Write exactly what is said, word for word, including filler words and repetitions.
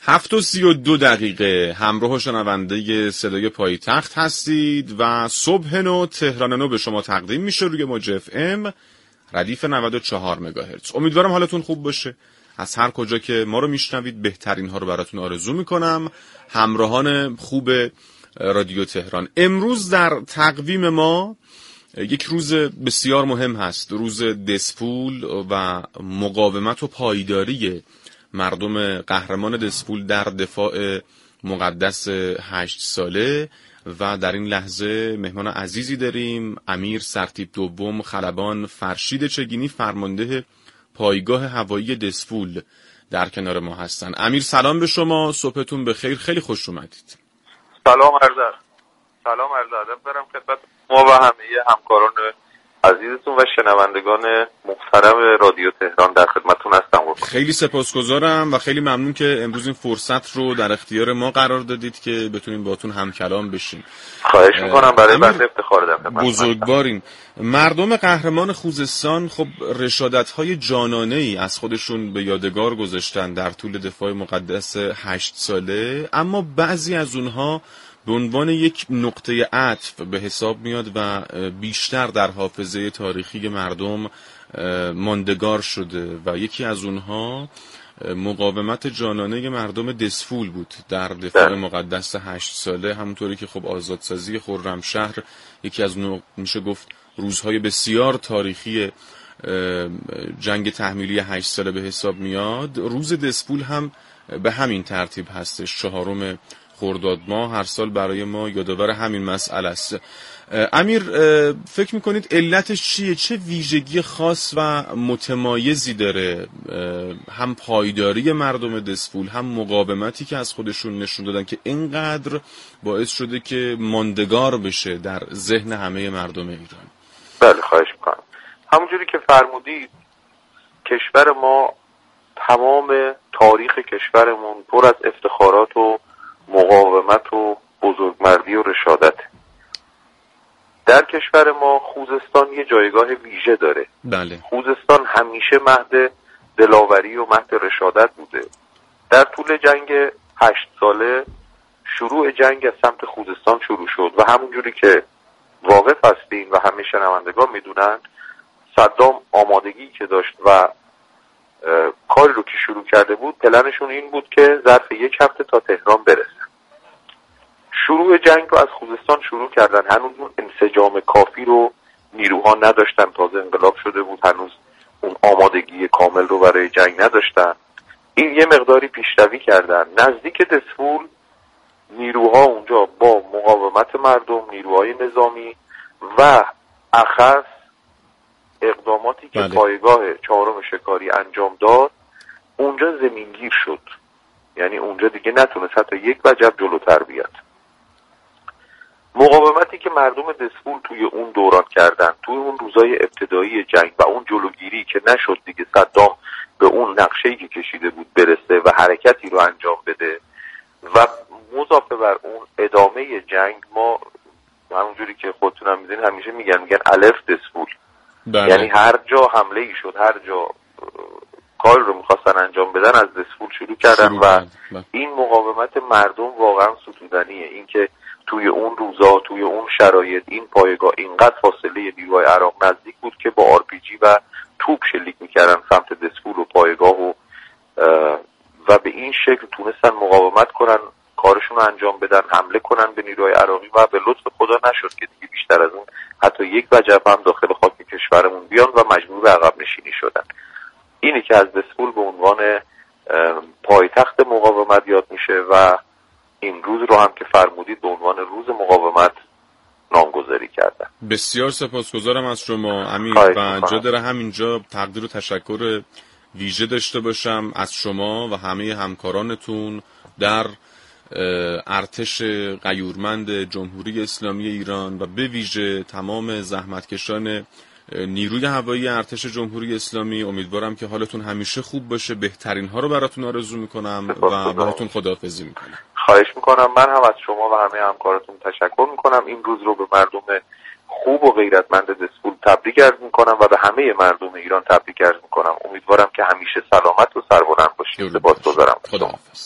هفت و سی و دو دقیقه همراه شنونده صدای پایتخت هستید و صبح نو تهران نو به شما تقدیم میشه روی موج اف ام ردیف نود و چهار مگاهرتز. امیدوارم حالتون خوب باشه. از هر کجا که ما رو میشنوید بهترین ها رو براتون آرزو میکنم. همراهان خوب رادیو تهران، امروز در تقویم ما یک روز بسیار مهم هست، روز دسپول و مقاومت و پایداری مردم قهرمان دسپول در دفاع مقدس هشت ساله و در این لحظه مهمان عزیزی داریم، امیر سرتیپ دوم خلبان فرشید چگینی، فرمانده پایگاه هوایی دسپول در کنار ما هستن. امیر سلام به شما، صبحتون بخیر، خیلی خوش اومدید. سلام عرض سلام عرض ادب دارم خدمت ما و همه همکاران عزیزتون و شنوندگان محترم رادیو تهران در خدمتتون هستم. خیلی سپاسگزارم و خیلی ممنون که امروز این فرصت رو در اختیار ما قرار دادید که بتونیم باهاتون هم کلام بشیم. خواهش میکنم، برای بنده افتخار در خدمتتون. بزرگوارین. مردم قهرمان خوزستان خب رشادت‌های جانانه‌ای از خودشون به یادگار گذاشتن در طول دفاع مقدس هشت ساله، اما بعضی از اونها به عنوان یک نقطه عطف به حساب میاد و بیشتر در حافظه تاریخی مردم ماندگار شده و یکی از اونها مقاومت جانانه مردم دسفول بود در دفاع مقدس هشت ساله، همونطوری که خب آزادسازی خرمشهر یکی از اون میشه گفت روزهای بسیار تاریخی جنگ تحمیلی هشت ساله به حساب میاد. روز دسفول هم به همین ترتیب هستش، چهارم خرداد ماه هر سال برای ما یادآور همین مسئله است. امیر، فکر میکنید علتش چیه؟ چه ویژگی خاص و متمایزی داره هم پایداری مردم دسفول هم مقاومتی که از خودشون نشون دادن که اینقدر باعث شده که ماندگار بشه در ذهن همه مردم ایران؟ بله خواهش میکنم. همونجوری که فرمودید کشور ما، تمام تاریخ کشورمون پر از افتخارات و مقاومت و بزرگمردی و رشادت. در کشور ما خوزستان یه جایگاه ویژه داره. بله. خوزستان همیشه مهد دلاوری و مهد رشادت بوده. در طول جنگ هشت ساله شروع جنگ از سمت خوزستان شروع شد و همونجوری که واقف هستین و همه شنوندگان میدونن، صدام آمادگی که داشت و کاری رو که شروع کرده بود، پلنشون این بود که ظرف یک هفته تا تهران برسه. شروع جنگ رو از خوزستان شروع کردن. هنوز اون انسجام کافی رو نیروها نداشتن، تازه انقلاب شده بود، هنوز اون آمادگی کامل رو برای جنگ نداشتن. این یه مقداری پیشروی کردن. نزدیک دسفول نیروها اونجا با مقاومت مردم، نیروهای نظامی و اخص اقداماتی که بله. پایگاه چهارم شکاری انجام داد، اونجا زمینگیر شد. یعنی اونجا دیگه نتونست حتی یک وجب جلوتر بیاد. مقاومتی که مردم دسفول توی اون دوران کردن، توی اون روزای ابتدایی جنگ و اون جلوگیری که نشد دیگه صدام به اون نقشه‌ای که کشیده بود برسه و حرکتی رو انجام بده و مضافه بر اون ادامه جنگ، ما همونجوری که خودتون هم میدونید همیشه میگن میگن الف دسفول. بله. یعنی هر جا حمله ای شد، هر جا کار رو میخواستن انجام بدن، از دسفول شروع کردن شروع و بله. این مقاومت مردم واقعا ستودنیه. این که توی اون روزا، توی اون شرایط، این پایگاه اینقدر فاصله نیروهای عراق نزدیک بود که با آر پی جی و توپ شلیک میکردن سمت دسفول و پایگاه و و به این شکل تونستن مقاومت کنن، کارشون رو انجام بدن، حمله کنن به نیروهای عراقی و به لطف خدا نشد که دیگه بیشتر از اون حتی یک وجب هم داخل خاک کشورمون بیان و مجبور به عقب نشینی شدن. اینی که از دسفول به عنوان پایتخت مقاومت یاد میشه و این روز رو هم که فرمودید به عنوان روز مقاومت نامگذاری کردن. بسیار سپاسگزارم از شما امیر و جا داره همینجا تقدیر و تشکر ویژه داشته باشم از شما و همه همکارانتون در ارتش غیورمند جمهوری اسلامی ایران و به ویژه تمام زحمتکشان نیروی هوایی ارتش جمهوری اسلامی. امیدوارم که حالتون همیشه خوب باشه. بهترین ها رو براتون آرزو میکنم و باهاتون خداحافظی میکنم. خواهش میکنم. من هم از شما و همه همکاراتون تشکر میکنم. این روز رو به مردم خوب و غیرتمند دسفول تبریک عرض میکنم و به همه مردم ایران تبریک عرض میکنم. امیدوارم که همیشه سلامت و سربلند باشید. سپاسگزارم. خداحافظ.